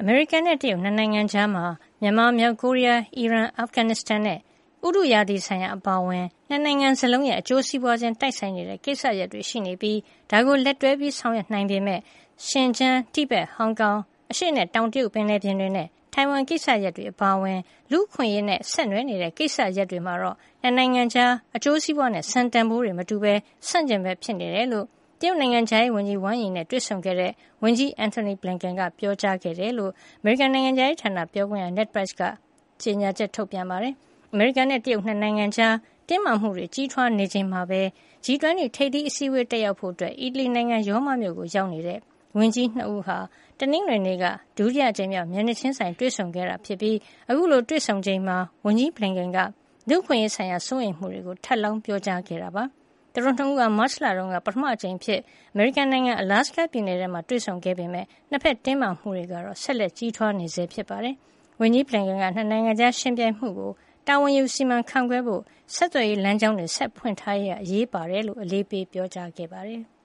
အမေရိကန်နဲ့တရုတ်နှစ်နိုင်ငံကြားမှာမြန်မာမြောက်ကိုရီးယားအီရန်အာဖဂန်နစ္စတန်နဲ့ဥတုရာသီဆိုင်ရာအပါအဝင်နှစ်နိုင်ငံစလုံးရဲ့အကျိုးစီးပွားချင်းတိုက်ဆိုင်နေတဲ့ကိစ္စရပ်တွေရှိနေပြီးဒါကိုလက်တွဲပြီးဆောင်ရွက်နိုင်ပေမဲ့ရှင်ကျန်းတိဘက်ဟောင်ကောင်အရှေ့နဲ့တောင်တရုတ်ပင်လယ်ပြင်တွေနဲ့ထိုင်ဝမ်ကိစ္စရပ်တွေအပါအဝင်လူ့ခွင့်ရေးနဲ့ဆက်နွယ်နေတဲ့ကိစ္စရပ်တွေမှာတော့နိုင်ငံခြားအကျိုးစီးပွားနဲ့စံတန်ဖိုးတွေမတူဘဲဆန့်ကျင်ဘက်ဖြစ်နေတယ်လို့တရုတ်နိုင်ငံခြားရေးဝန်ကြီးဝမ်ယီနဲ့တွေ့ဆုံခဲ့တဲ့ဝန်ကြီးအန်ထိုနီဘလင်ကန်ကပြောကြားခဲ့တယ်လို့အမေရိကန်နိုင်ငံခြားရေးဌာနပြောခွင့်ရ Ned Price ကကြေညာချက်ထုတ်ပြန်ပါတယ်။အမေရိကန်နဲ့တရုတ်နှစ်နိုင်ငံကြားတင်းမာမှုတွေကြီးထွားနေချိန်မှာပဲ G20 ထိပ်သီးအစည်းအဝေးတက်ရောက်ဖို့အီတလီနိုင်ငံရောမမြို့ကိုရောက်နေတဲ့ဝန်ကြီး2ဦးဟာတနင်္ဂနွေနေ့ကဒုတိယအကြိမ်မြောက်မျက်နှာချင်းဆိုင်တွေ့ဆုံခဲ့တာဖြစ်ပြီးအခုလိုတွေ့ဆုံချိန်မှာဝန်ကြီးဘလင်ကန်ကလူ့ခွင့်ရေးဆိုင်ရာစိုးရိမ်မှုတွေကိုထပ်လောင်းပြောကြားခဲ့တာပါ။သူတို့2ဦးကမတ်လတုန်းကပထမအကြိမ်ဖြစ်အမေရိကန်နိုင်ငံအလားစကာပြည်နယ်ထဲမှာတွေ့ဆုံခဲ့ပေမဲ့နှစ်ဖက်တင်းမာမှုတွေကတော့ဆက်လက်ကြီးထွားနေဆဲဖြစ်ပါတယ်။ဝန်ကြီးဘလင်ကန်ကနှစ်နိုင်ငံကြားရှင်ပြိုင်မှုကိုတာဝန်ယူစီမံခန့်ခွဲဖို့ဆက်သွယ်ရေးလမ်းကြောင်းတွေဆက်ဖွင့်ထားရေးအရေးပါတယ်လို့အလေးပေးပြောကြားခဲ့ပါတယ်။